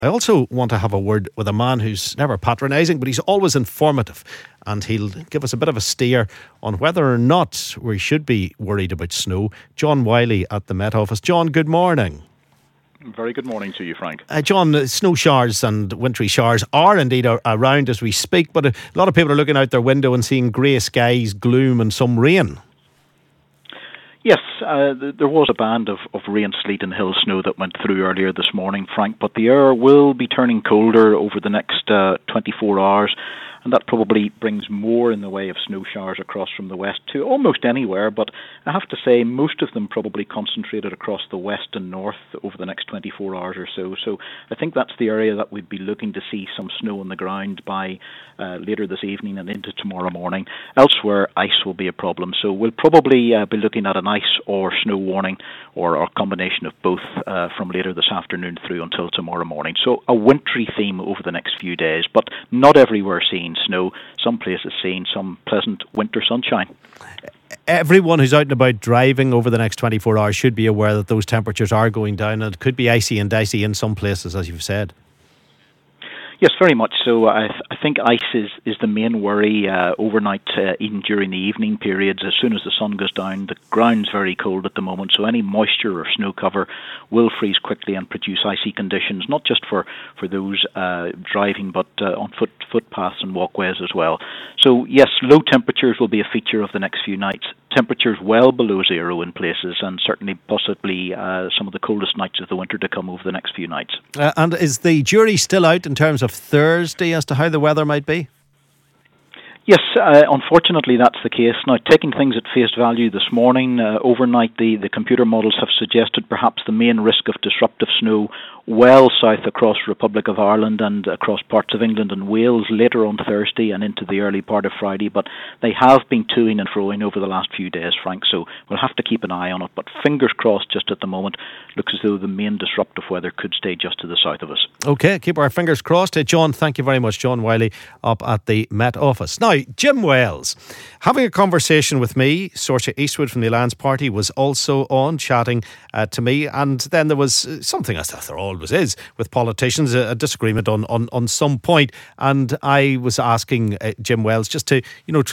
I also want to have a word with a man who's never patronising, but he's always informative, and he'll give us a bit of a steer on whether or not we should be worried about snow. John Wiley at the Met Office. John, good morning. Very good morning to you, Frank. John, snow showers and wintry showers are indeed around as we speak, but a lot of people are looking out their window and seeing grey skies, gloom and some rain. Yes, there was a band of rain, sleet and hill snow that went through earlier this morning, Frank, but the air will be turning colder over the next 24 hours, and that probably brings more in the way of snow showers across from the west to almost anywhere, but I have to say most of them probably concentrated across the west and north over the next 24 hours or so. So I think that's the area that we'd be looking to see some snow on the ground by later this evening and into tomorrow morning. Elsewhere, ice will be a problem, so we'll probably be looking at an ice or snow warning or a combination of both from later this afternoon through until tomorrow morning. So a wintry theme over the next few days, but not everywhere seeing snow. Some places seeing some pleasant winter sunshine. Everyone who's out and about driving over the next 24 hours should be aware that those temperatures are going down, and it could be icy and dicey in some places, as you've said. Yes, very much so. I think ice is the main worry overnight, even during the evening periods. As soon as the sun goes down, the ground's very cold at the moment, so any moisture or snow cover will freeze quickly and produce icy conditions, not just for those driving, but on footpaths and walkways as well. So yes, low temperatures will be a feature of the next few nights. Temperatures well below zero in places, and certainly possibly some of the coldest nights of the winter to come over the next few nights. And is the jury still out in terms of Thursday as to how the weather might be? Yes, unfortunately that's the case. Now, taking things at face value this morning, overnight the computer models have suggested perhaps the main risk of disruptive snow well south across Republic of Ireland and across parts of England and Wales later on Thursday and into the early part of Friday, but they have been toing and froing over the last few days, Frank, so we'll have to keep an eye on it, but fingers crossed just at the moment. Looks as though the main disruptive weather could stay just to the south of us. OK, keep our fingers crossed. John, thank you very much. John Wiley up at the Met Office. Now, Jim Wells, having a conversation with me. Saoirse Eastwood from the Alliance Party was also on chatting to me, and then there was something, as there always is with politicians, a disagreement on some point, and I was asking Jim Wells just to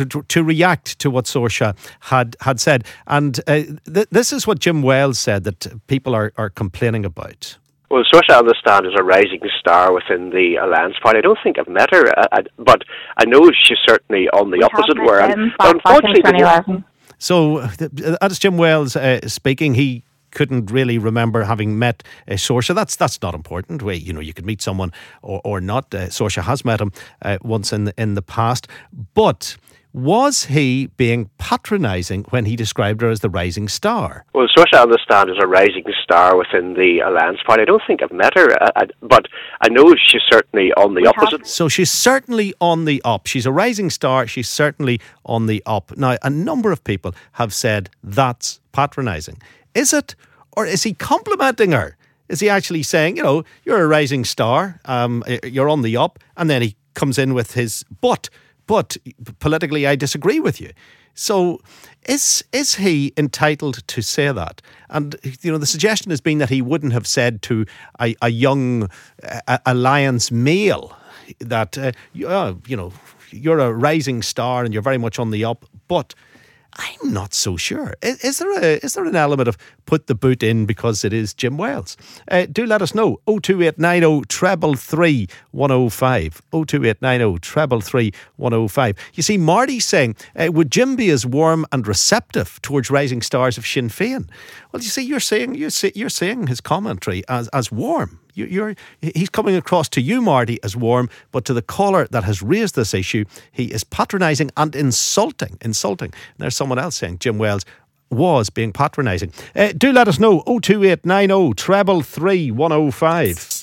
react to what Saoirse had said, and this is what Jim Wells said that people are complaining about. Well, Saoirse, I understand, is a rising star within the Alliance Party. I don't think I've met her, but I know she's certainly on the opposite where. Unfortunately, so as Jim Wells speaking, he couldn't really remember having met Saoirse. That's not important. You could meet someone or not. Saoirse has met him once in the past, but was he being patronising when he described her as the rising star? Well, Saoirse, I understand, is a rising star within the Alliance Party. I don't think I've met her, but I know she's certainly on the opposite. So she's certainly on the up. She's a rising star. She's certainly on the up. Now, a number of people have said that's patronising. Is it, or is he complimenting her? Is he actually saying, you're a rising star, you're on the up, and then he comes in with his but politically I disagree with you. So is he entitled to say that? And the suggestion has been that he wouldn't have said to a young Alliance male that you're a rising star and you're very much on the up, but I'm not so sure. Is there an element of put the boot in because it is Jim Wells? Do let us know. 02890 333 105. 02890 333 105. You see, Marty's saying, would Jim be as warm and receptive towards rising stars of Sinn Féin? Well, you see, you're saying his commentary as warm. He's coming across to you, Marty, as warm, but to the caller that has raised this issue, he is patronising and insulting. And there's someone else saying Jim Wells was being patronising. Do let us know. 02890 333 105.